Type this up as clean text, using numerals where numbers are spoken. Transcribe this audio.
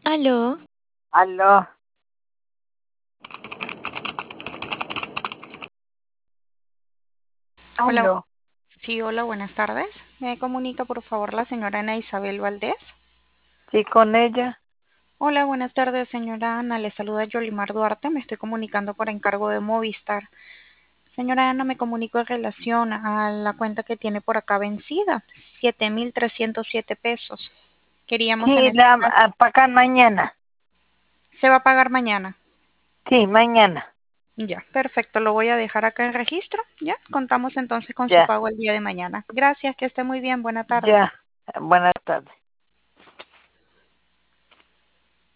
Aló, Aló, Hola, aló. sí, hola, buenas tardes. ¿Me comunica, por favor, la señora Ana Isabel Valdés? Sí, con ella. Hola, buenas tardes, señora Ana. Le saluda Yolimar Duarte. Me estoy comunicando por encargo de Movistar. Señora Ana, me comunico en relación a la cuenta que tiene por acá vencida, 7.307 pesos. Queríamos en Sí, este caso, pagan mañana. ¿se va a pagar mañana? Sí, mañana. Ya, perfecto, lo voy a dejar acá en registro. Ya, contamos entonces con su Ya, pago el día de mañana. Gracias, que esté muy bien. Buena tarde. ya. Buenas tardes.